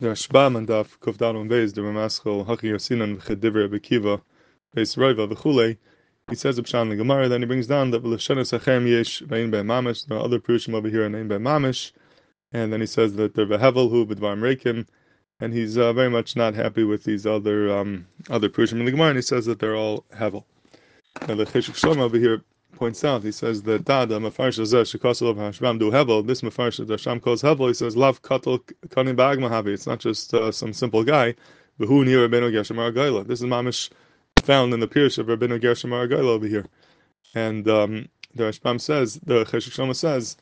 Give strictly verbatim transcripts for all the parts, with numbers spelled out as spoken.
The Rashbam and Daf Kufdan on Beis, the Ramaschal Haki Yasinan V'Chedivre Bekiva Beis Roiva V'Chulei. He says a Pshan the Gemara, then he brings down that V'Lashanas Hachem Yesh Vein Be Mamish. There are other Perushim over here named Be Mamish, and then he says that they're V'Hevel Hu B'Dvar Reikim, and he's uh, very much not happy with these other um, other Perushim in the Gemara, and he says that they're all Hevel. Now the Cheshuk Shlomo over here points out, he says that Dada Mefarsh Azeh Shekosel Hashbam Du Hevel. This Mefarsh that Hashem calls Hevel, he says Lav Katel Kanim Ba'ag Mahavi. It's not just uh, some simple guy. V'hu Nir Rabbeinu Gershom Aragayla. This is mamish found in the Pirush of Rabbeinu Gershom Aragayla over here. And um, the Rashbam says, the Cheshuk Shlomo says,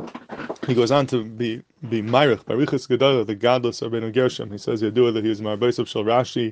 he goes on to be be Myrich Barichas Gedolah, the godless Rabbeinu Gershom. He says Yadua that he was Marbais of Shal Rashi,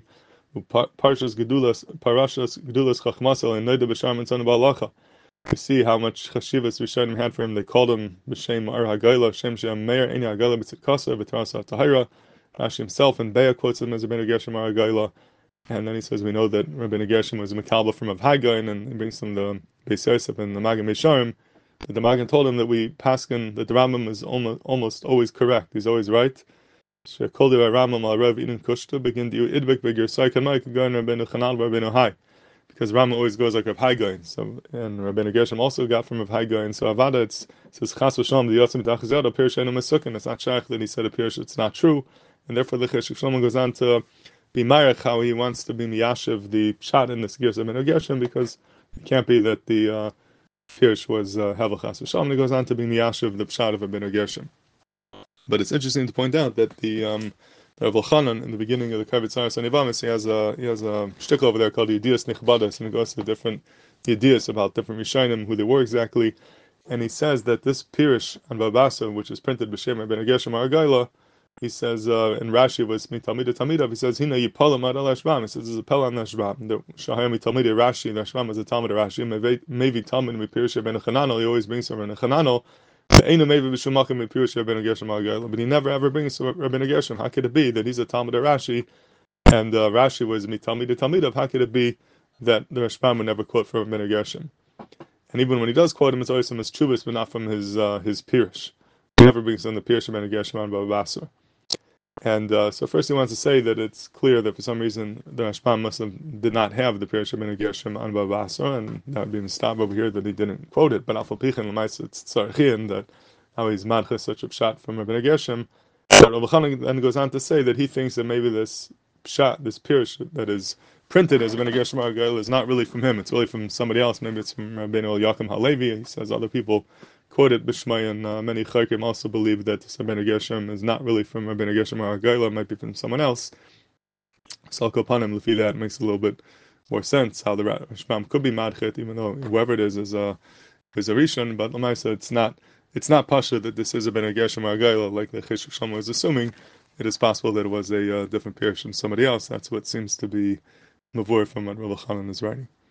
Parshas Gedulas Parashas Gedulas Chachmasel and Noida B'Sham and Son of Balacha. We see how much chashivas Rishonim had for him. They called him b'shem Ar Hagayla, Shem Shem Meir Eni Hagayla B'Tzidkasa B'Tarasa Tahira. Rashi himself and Beah quotes him as Rabbeinu Gershom Ar Hagayla, and then he says we know that Rabbeinu Gershom was a Mekalba from of Hagayin, and he brings him the Beis Yosef and the Magen Mesharim. That the Magen told him that we paskin that the Rambam is almost almost always correct. He's always right. Shekol Divrei Rambam Al Rav Eden Kushta begin to idbek begir Saika Mike going Rabbeinu Chanal Rabbeinu Hai. Because Rama always goes like Rav Hagayin, so and Rabbeinu Gershom also got from Rav Hagayin. So Avada it says Chas v'Shalom the Yotzim D'Achazad Apirish Enu Mesukin. It's not shaykh that he said Apirish it's not true, and therefore the Cheshuk Shlomo goes on to be Myrich how he wants to be Miyashiv the shot in this Girs of Rabbeinu Gershom, because it can't be that the uh, Pirish was Hevel Chas v'Shalom. He goes on to be Miyashiv the shot of Rabbeinu Gershom. But it's interesting to point out that the um, Rav Elchanan in the beginning of the Kavitz Aras Anivamis, he has a he has a shtickle over there called Yedias Nichbadas, and he goes to the different Yedias about different Rishonim, who they were exactly, and he says that this Pirish on Babasa, which is printed b'Shem Rabbeinu Gershom Ar Hagayla, he says uh, in Rashi was Mitalmida Talmidav. He says Hina Yipalam Ad Al Ashbam. He says there's a pel on Ashbam. The Shahayim Mitalmida Rashi, the Ashbam is a Talmud Rashi. Maybe Talmud mi Pirish Rabbeinu Chananel. He always brings from Rabbeinu Chananel. But he never ever brings Rabbeinu Gershom. How could it be that he's a Talmud Rashi, and uh, Rashi was Mitalmid Talmidav? How could it be that the Rashbam would never quote from Rabbeinu Gershom? And even when he does quote him, it's always from his Chubas, but not from his uh, his Pirish. He never brings in the Pirish of Rabbeinu Gershom on Baba Basra. And uh, so first he wants to say that it's clear that for some reason the Rashbam must have did not have the Pirish of Rabbeinu Gershom on Baba Basra, and that would be a stop over here that he didn't quote it. But Alpha Pichin L'mais it's Tzarchian that how he's madchas such a pshat from Rabbeinu Gershom. But Rav Elchanan then goes on to say that he thinks that maybe this pshat, this Pirish that is printed as Rabbeinu Gershom Ar Hagayla is not really from him. It's really from somebody else. Maybe it's from Rabbeinu Yaakov Halevi. He says other people quote it b'shmai, and uh, many chaykim also believe that Rabbeinu Gershom is not really from Rabbeinu Gershom Ar Hagayla. It might be from someone else. So Kopanim, Lefi that makes a little bit more sense how the Rashbam could be madchet, even though whoever it is is a is a rishon. But Lamaisa, it's not. It's not pasha that this is a Rabbeinu Gershom Ar Hagayla like the Cheshuk Shlomo is assuming. It is possible that it was a uh, different Pirish from somebody else. That's what seems to be mavur from what Rav Elchanan is writing.